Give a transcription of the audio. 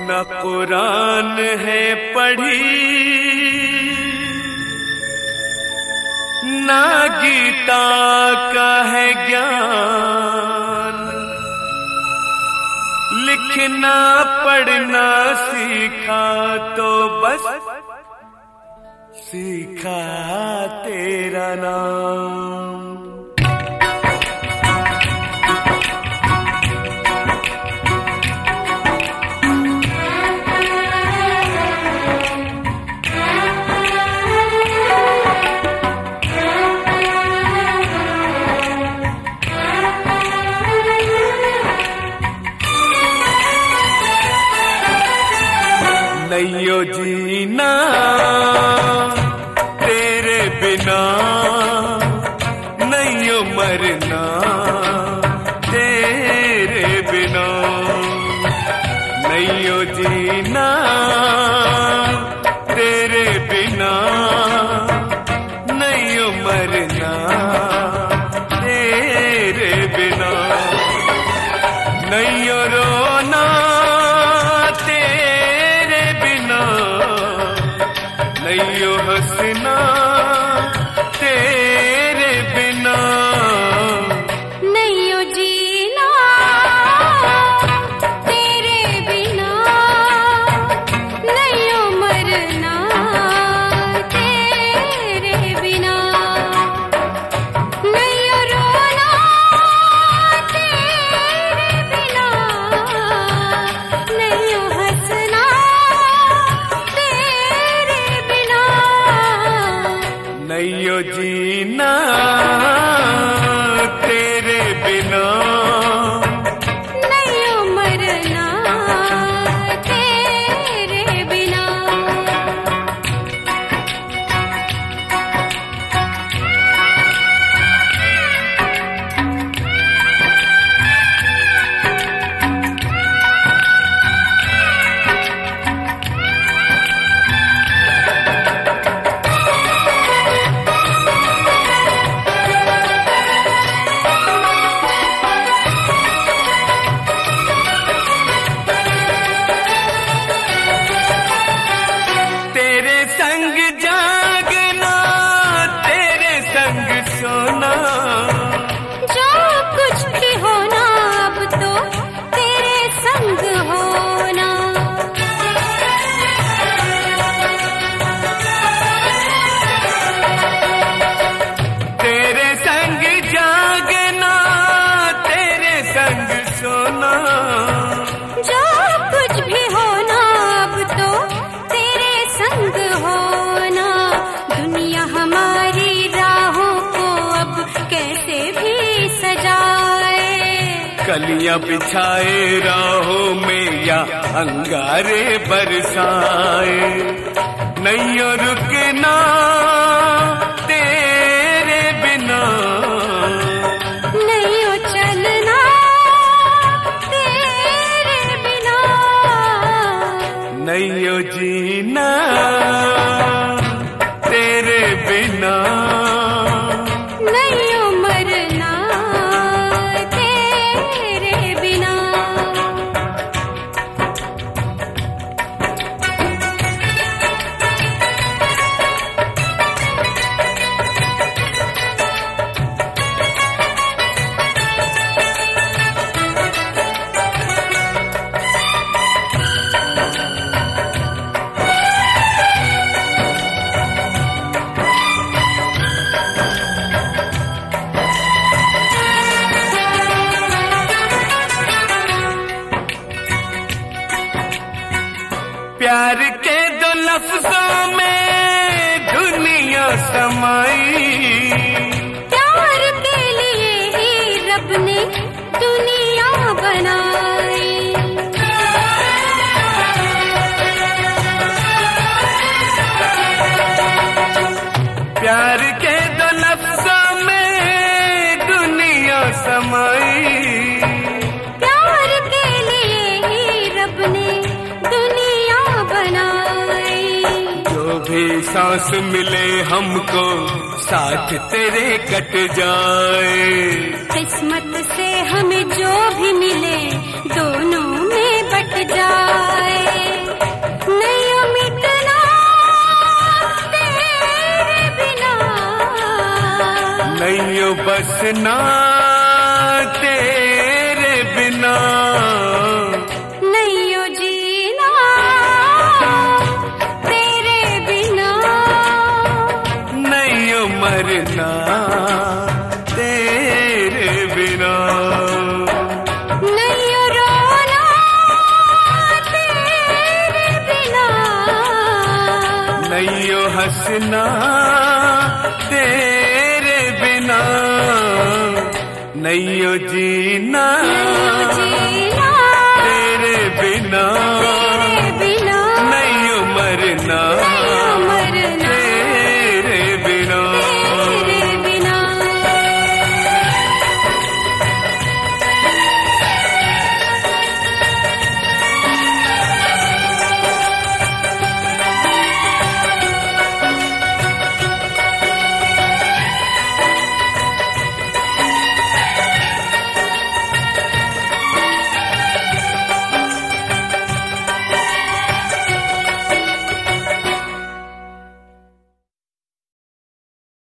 न कुरान है पढ़ी, ना गीता का है ज्ञान, लिखना पढ़ना सीखा तो बस सीखा तेरा नाम। नैयो जीना तेरे बिना, नैयो मरना तेरे बिना, नैयो जीना तेरे बिना, नैयो मरना तेरे बिना, नैयो रोना नैयो हंसना तेरे बिना, नैयो जीना तेरे बिना, नैयो मरना तेरे बिना, नैयो रोना तेरे बिना, नैयो हंसना नैयो जीना तेरे बिना, नैयो मरना तेरे बिना। कलियां बिछाए राहों में या अंगारे बरसाए, नैयो रुकना तेरे बिना, नैयो चलना तेरे बिना, नैयो जीना तेरे बिना, नैयो मरना तेरे बिना। प्यार के दो लफ्जों में दुनिया समाई, प्यार के लिए ही रब ने दुनिया बनाई, प्यार के दो लफ्जों में दुनिया समाई, प्यार के लिए ही रब ने दुनिया बनाई। जो भी सांस मिले हमको साथ तेरे कट जाए, किस्मत से हमें जो भी मिले दोनों में बट जाए। हंसना तेरे बिना, नहीं ओ जीना तेरे बिना, नहीं ओ मरना तेरे बिना, नहीं ओ रोना तेरे बिना, नहीं ओ हंसना तेरे बिना, नहीं ओ जीना